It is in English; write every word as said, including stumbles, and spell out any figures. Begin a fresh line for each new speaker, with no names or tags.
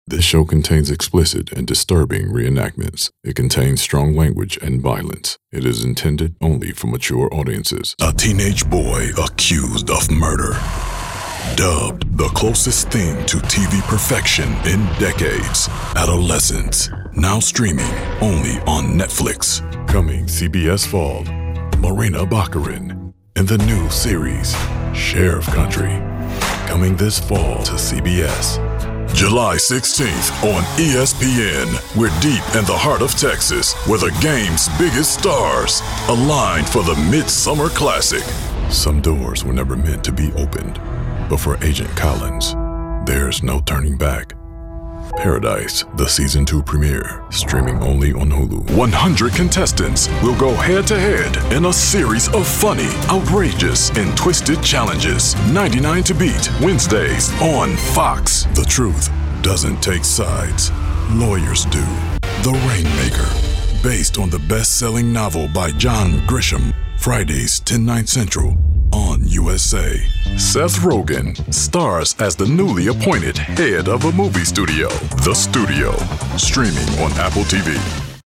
This show contains explicit and disturbing reenactments. It contains strong language and violence. It is intended only for mature audiences.
A teenage boy accused of murder. Dubbed the closest thing to T V perfection in decades. Adolescence. Now streaming only on Netflix.
Coming C B S Fall, Morena Baccarin in the new series, Sheriff Country. Coming this fall to C B S.
July sixteenth on E S P N. We're deep in the heart of Texas, where the game's biggest stars align for the Midsummer Classic.
Some doors were never meant to be opened, but for Agent Collins, there's no turning back. Paradise, the season two premiere, streaming only on Hulu.
one hundred contestants will go head-to-head in a series of funny, outrageous, and twisted challenges. ninety-nine to beat, Wednesdays on Fox.
The truth doesn't take sides. Lawyers do.
The Rainmaker, based on the best-selling novel by John Grisham. Fridays, ten, nine Central on U S A. Seth Rogen stars as the newly appointed head of a movie studio. The Studio, streaming on Apple T V.